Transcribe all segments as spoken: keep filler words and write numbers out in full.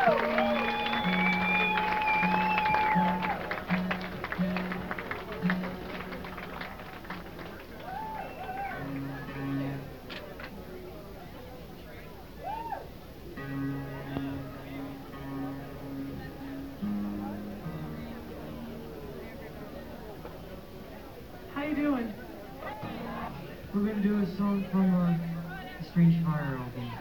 How you doing? We're gonna do a song from uh, the Strange Fire album.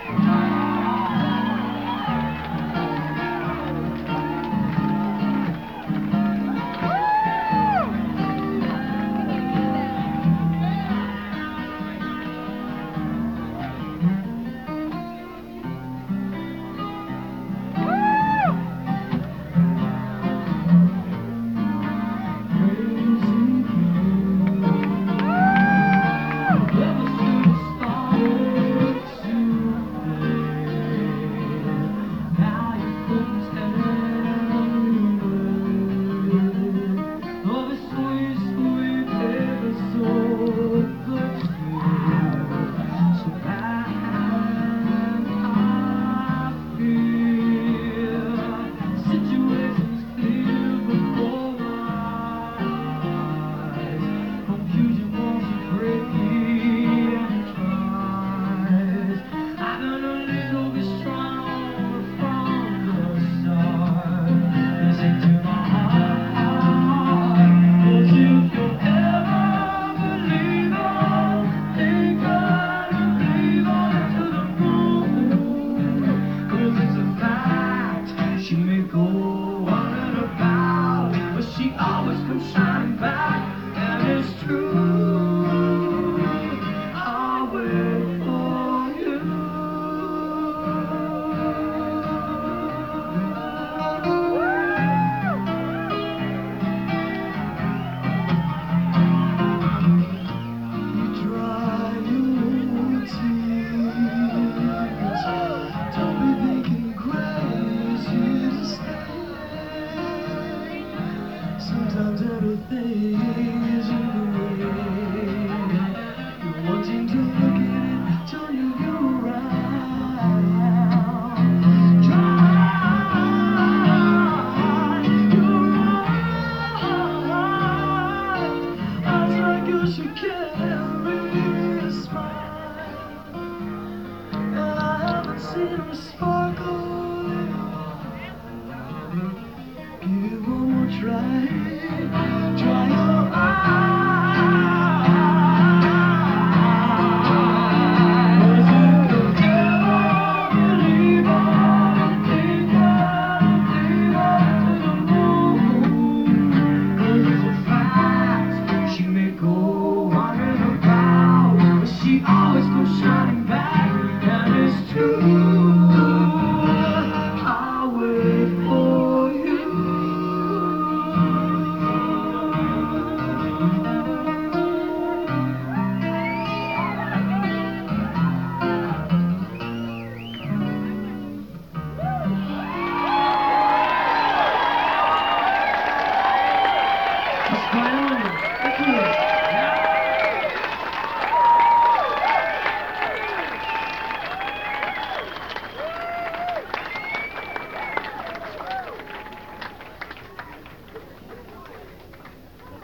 Sometimes everything is in the way. You're wanting to look at it, turn you around. Try, you're right. Eyes like you should carry a smile, and I haven't seen her sparkle. Give it one more try. Dry your eyes. Was it ever believe I think I believe I to the moon? 'Cause it's a fact she may go wandering about, but she always comes shining back.